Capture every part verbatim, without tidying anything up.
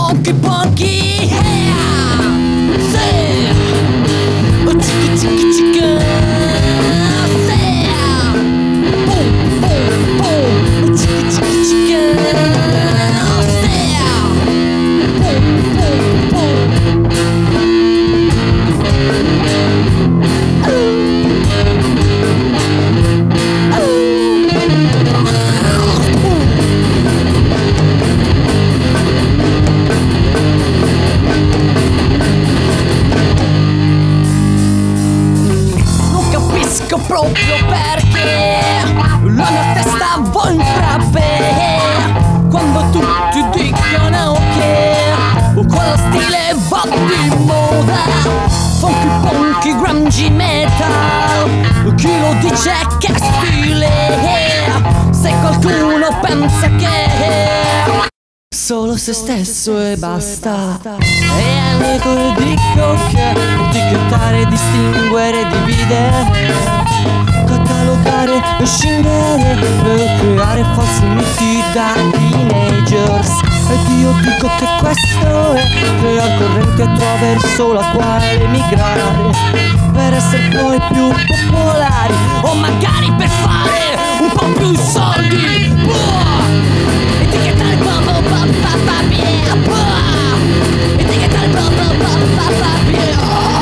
funky punky, yeah, say, oh chicka chicka chicka, say, boom boom boom, oh chicka chicka chicka, say, boom boom boom. Proprio perché la mia testa va in frappe quando tutti dicono che quello stile va di moda. Funky punky grungy metal, chi lo dice che è stile? Se qualcuno pensa che solo se stesso e basta, e amico io dico che etichettare, distinguere, dividere, catalogare e scindere per creare falsi miti da teenagers. Ed io dico che questo è creare correnti attraverso la quale migrare per essere poi più popolari, o magari per fare un po' più soldi. Buah! Etichettare po po po pa pa yeah, buah! Etichettare po po po pa pa yeah.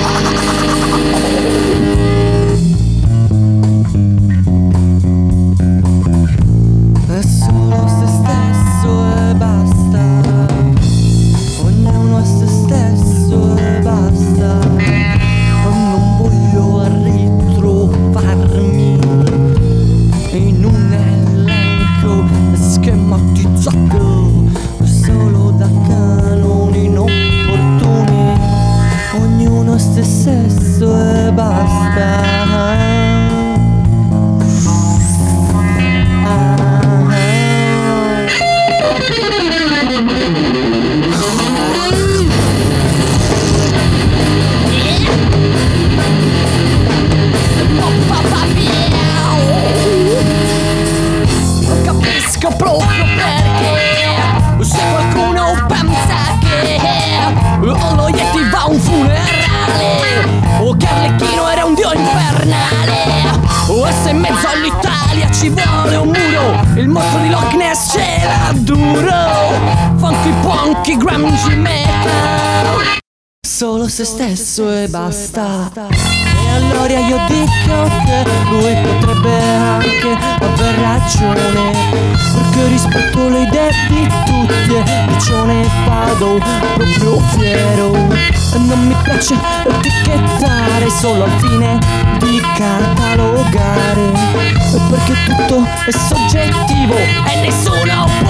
È solo se stesso e basta, ognuno è se stesso e basta. Non voglio ritrovarmi in un elenco schematizzato solo da canoni inopportuni. Ognuno è se stesso e basta. Proprio perché se qualcuno pensa che lo Yeti va a un funerale, o che Arlecchino era un dio infernale, o se in mezzo all'Italia ci vuole un muro, il mostro di Loch Ness ce l'ha duro. Funky punky grungy metal, solo se stesso e basta. E allora io dico che lui potrebbe anche aver ragione, perché rispetto le idee di tutti e ciò ne vado proprio fiero. E non mi piace etichettare solo al fine di catalogare, perché tutto è soggettivo e nessuno